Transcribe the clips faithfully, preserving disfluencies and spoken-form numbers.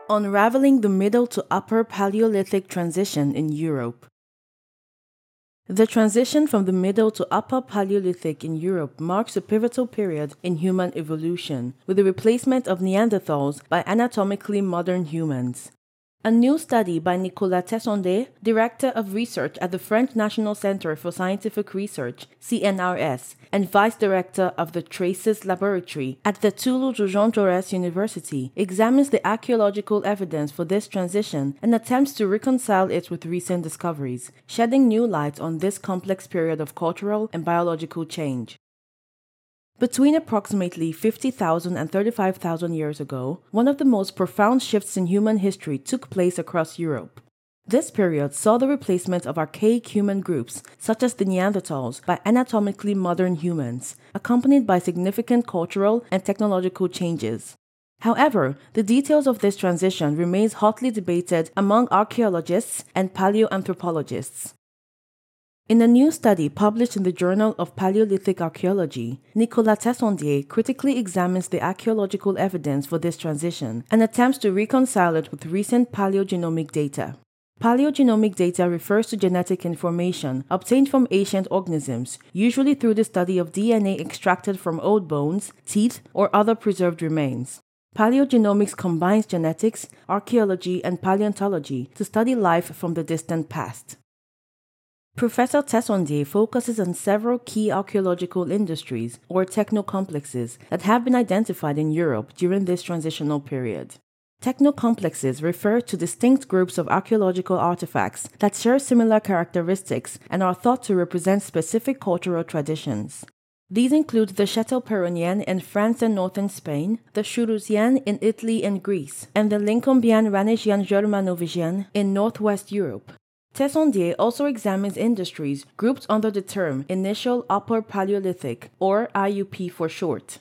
unraveling the Middle to Upper Paleolithic transition in Europe. The transition from the Middle to Upper Paleolithic in Europe marks a pivotal period in human evolution, with the replacement of Neanderthals by anatomically modern humans. A new study by Nicolas Tessondet, Director of Research at the French National Centre for Scientific Research, C N R S, and Vice Director of the Traces Laboratory at the Toulouse Jean Jaurès University, examines the archaeological evidence for this transition and attempts to reconcile it with recent discoveries, shedding new light on this complex period of cultural and biological change. Between approximately fifty thousand and thirty-five thousand years ago, one of the most profound shifts in human history took place across Europe. This period saw the replacement of archaic human groups, such as the Neanderthals, by anatomically modern humans, accompanied by significant cultural and technological changes. However, the details of this transition remains hotly debated among archaeologists and paleoanthropologists. In a new study published in the Journal of Paleolithic Archaeology, Nicolas Tessondet critically examines the archaeological evidence for this transition and attempts to reconcile it with recent paleogenomic data. Paleogenomic data refers to genetic information obtained from ancient organisms, usually through the study of D N A extracted from old bones, teeth, or other preserved remains. Paleogenomics combines genetics, archaeology, and paleontology to study life from the distant past. Professor Tessondet focuses on several key archaeological industries or technocomplexes that have been identified in Europe during this transitional period. Technocomplexes refer to distinct groups of archaeological artifacts that share similar characteristics and are thought to represent specific cultural traditions. These include the Château-Péronnien in France and northern Spain, the Churusien in Italy and Greece, and the Lincolnbian-Ranesian-Germanovigian in northwest Europe. Tessondet also examines industries grouped under the term Initial Upper Paleolithic, or I U P for short.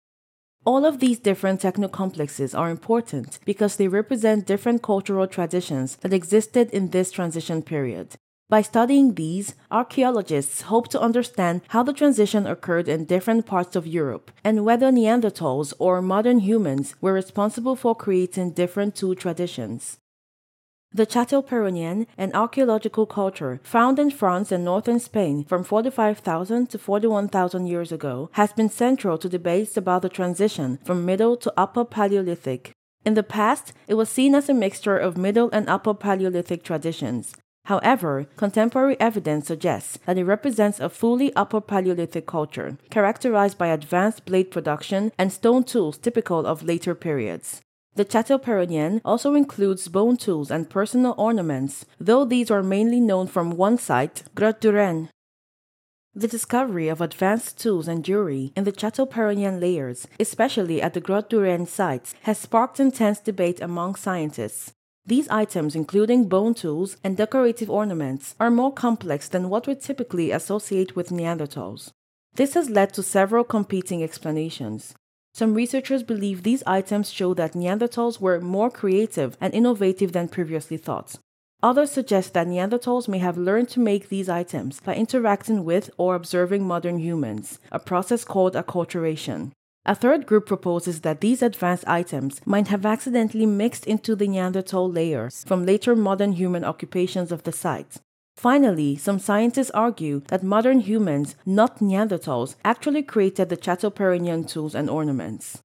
All of these different technocomplexes are important because they represent different cultural traditions that existed in this transition period. By studying these, archaeologists hope to understand how the transition occurred in different parts of Europe and whether Neanderthals or modern humans were responsible for creating different two traditions. The Château-Péronnien, an archaeological culture found in France and northern Spain from forty-five thousand to forty-one thousand years ago, has been central to debates about the transition from Middle to Upper Paleolithic. In the past, it was seen as a mixture of Middle and Upper Paleolithic traditions. However, contemporary evidence suggests that it represents a fully Upper Paleolithic culture, characterized by advanced blade production and stone tools typical of later periods. The Château-Péronnien also includes bone tools and personal ornaments, though these are mainly known from one site, Grotte du Renne. The discovery of advanced tools and jewelry in the Château-Péronnien layers, especially at the Grotte du Renne sites, has sparked intense debate among scientists. These items, including bone tools and decorative ornaments, are more complex than what we typically associate with Neanderthals. This has led to several competing explanations. Some researchers believe these items show that Neanderthals were more creative and innovative than previously thought. Others suggest that Neanderthals may have learned to make these items by interacting with or observing modern humans, a process called acculturation. A third group proposes that these advanced items might have accidentally mixed into the Neanderthal layers from later modern human occupations of the site. Finally, some scientists argue that modern humans, not Neanderthals, actually created the Château-Péronnien tools and ornaments.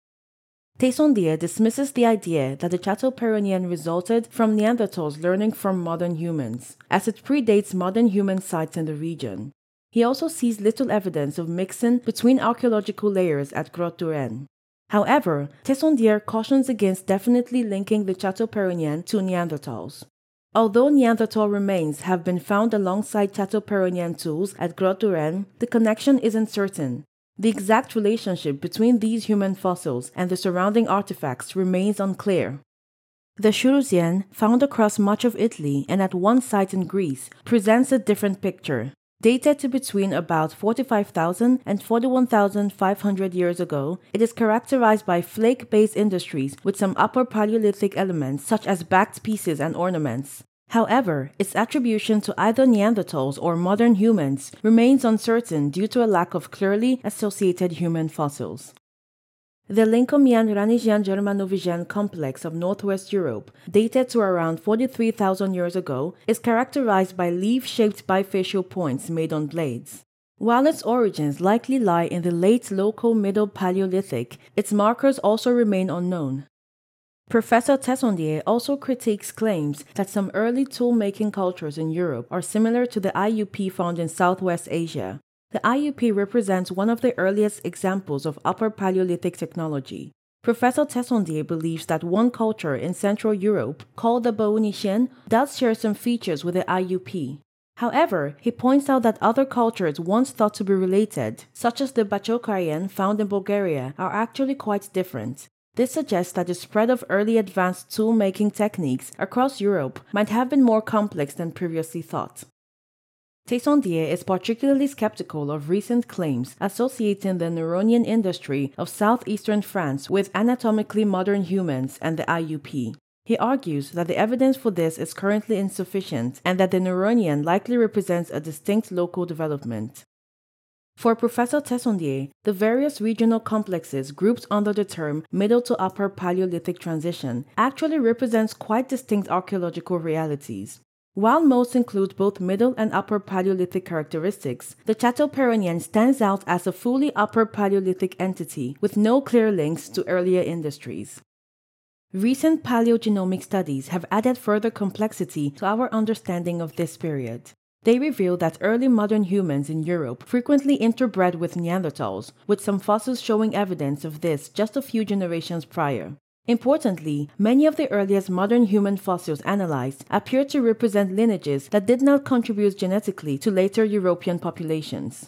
Tessondet dismisses the idea that the Château-Péronnien resulted from Neanderthals learning from modern humans, as it predates modern human sites in the region. He also sees little evidence of mixing between archaeological layers at Grotte du Renne. However, Tessondet cautions against definitely linking the Château-Péronnien to Neanderthals. Although Neanderthal remains have been found alongside Château-Péronnien tools at Grotte du Renne, the connection isn't certain. The exact relationship between these human fossils and the surrounding artifacts remains unclear. The Churusien, found across much of Italy and at one site in Greece, presents a different picture. Dated to between about forty-five thousand and forty-one thousand five hundred years ago, it is characterized by flake-based industries with some Upper Paleolithic elements such as backed pieces and ornaments. However, its attribution to either Neanderthals or modern humans remains uncertain due to a lack of clearly associated human fossils. The Lincomian-Ranijian-Germanovigian complex of northwest Europe, dated to around forty-three thousand years ago, is characterized by leaf-shaped bifacial points made on blades. While its origins likely lie in the late local Middle Paleolithic, its markers also remain unknown. Professor Tessondier also critiques claims that some early tool-making cultures in Europe are similar to the I U P found in Southwest Asia. The I U P represents one of the earliest examples of Upper Paleolithic technology. Professor Tessondier believes that one culture in Central Europe, called the Baunician, does share some features with the I U P. However, he points out that other cultures once thought to be related, such as the Bachokarian found in Bulgaria, are actually quite different. This suggests that the spread of early advanced tool-making techniques across Europe might have been more complex than previously thought. Tessondier is particularly skeptical of recent claims associating the Neuronian industry of southeastern France with anatomically modern humans and the I U P. He argues that the evidence for this is currently insufficient and that the Neuronian likely represents a distinct local development. For Professor Tessondier, the various regional complexes grouped under the term Middle to Upper Paleolithic Transition actually represents quite distinct archaeological realities. While most include both Middle and Upper Paleolithic characteristics, the Château-Péronnien stands out as a fully Upper Paleolithic entity with no clear links to earlier industries. Recent paleogenomic studies have added further complexity to our understanding of this period. They reveal that early modern humans in Europe frequently interbred with Neanderthals, with some fossils showing evidence of this just a few generations prior. Importantly, many of the earliest modern human fossils analyzed appear to represent lineages that did not contribute genetically to later European populations.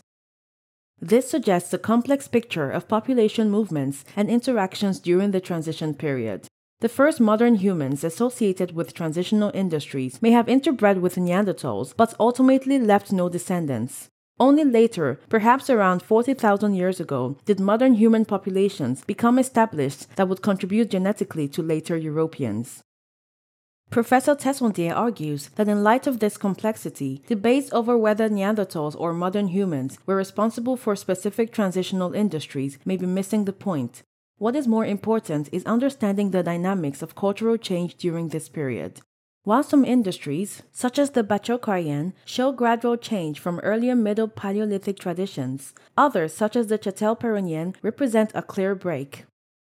This suggests a complex picture of population movements and interactions during the transition period. The first modern humans associated with transitional industries may have interbred with Neanderthals, but ultimately left no descendants. Only later, perhaps around forty thousand years ago, did modern human populations become established that would contribute genetically to later Europeans. Professor Tessondier argues that in light of this complexity, debates over whether Neanderthals or modern humans were responsible for specific transitional industries may be missing the point. What is more important is understanding the dynamics of cultural change during this period. While some industries, such as the Bachokarian, show gradual change from earlier Middle Paleolithic traditions, others, such as the Château-Péronnien, represent a clear break.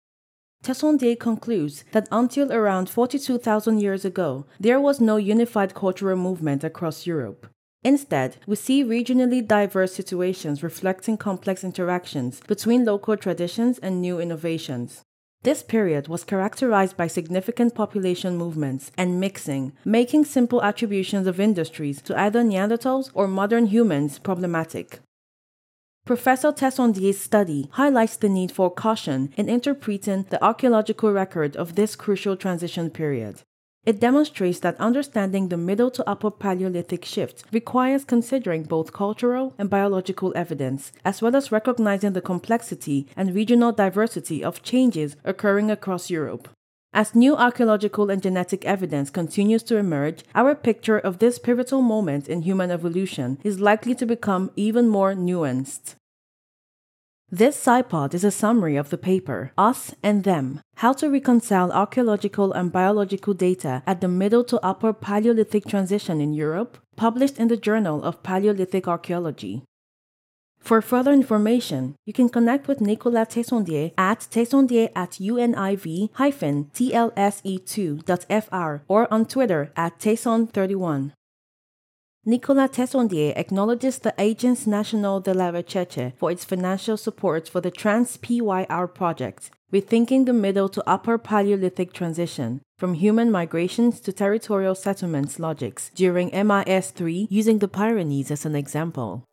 Tessondier concludes that until around forty-two thousand years ago, there was no unified cultural movement across Europe. Instead, we see regionally diverse situations reflecting complex interactions between local traditions and new innovations. This period was characterized by significant population movements and mixing, making simple attributions of industries to either Neanderthals or modern humans problematic. Professor Tessondier's study highlights the need for caution in interpreting the archaeological record of this crucial transition period. It demonstrates that understanding the Middle to Upper Paleolithic shift requires considering both cultural and biological evidence, as well as recognizing the complexity and regional diversity of changes occurring across Europe. As new archaeological and genetic evidence continues to emerge, our picture of this pivotal moment in human evolution is likely to become even more nuanced. This SciPod is a summary of the paper, Us and Them, How to Reconcile Archaeological and Biological Data at the Middle to Upper Paleolithic Transition in Europe, published in the Journal of Paleolithic Archaeology. For further information, you can connect with Nicolas Tessondier at tessondier at univ dash t l s e two dot f r or on Twitter at tesson thirty-one. Nicolas Tessondier acknowledges the Agence Nationale de la Recherche for its financial support for the Trans-P Y R project, Rethinking the Middle to Upper Paleolithic Transition, from Human Migrations to Territorial Settlements Logics during M I S three using the Pyrenees as an example.